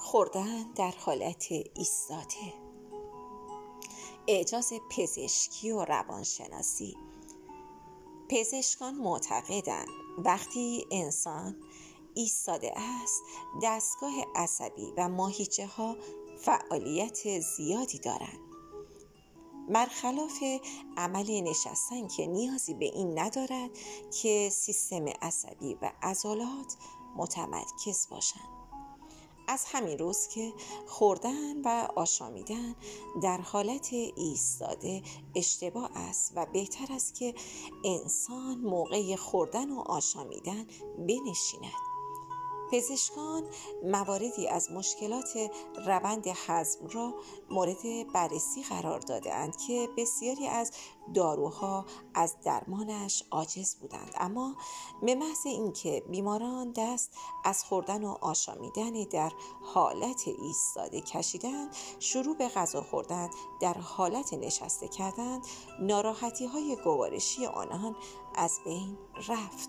خوردن در حالت ایستاده. اعجاز پزشکی و روانشناسی. پزشکان معتقدند وقتی انسان ایستاده است، دستگاه عصبی و ماهیچه ها فعالیت زیادی دارند. برخلاف عمل نشستن که نیازی به این ندارد که سیستم عصبی و عضلات متمرکز باشند. از همین روز که خوردن و آشامیدن در حالت ایستاده اشتباه است و بهتر است که انسان موقع خوردن و آشامیدن بنشیند. پزشکان مواردی از مشکلات روند هضم را مورد بررسی قرار داده‌اند که بسیاری از داروها از درمانش عاجز بودند، اما به محض اینکه بیماران دست از خوردن و آشامیدن در حالت ایستاده کشیدند، شروع به غذا خوردن در حالت نشسته کردند، ناراحتی‌های گوارشی آنان از بین رفت.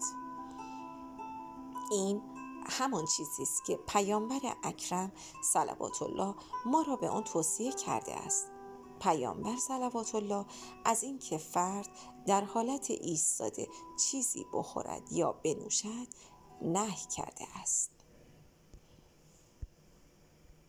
این همان چیزی است که پیامبر اکرم صلوات الله ما را به آن توصیه کرده است. پیامبر صلوات الله از این که فرد در حالت ایستاده چیزی بخورد یا بنوشد نهی کرده است.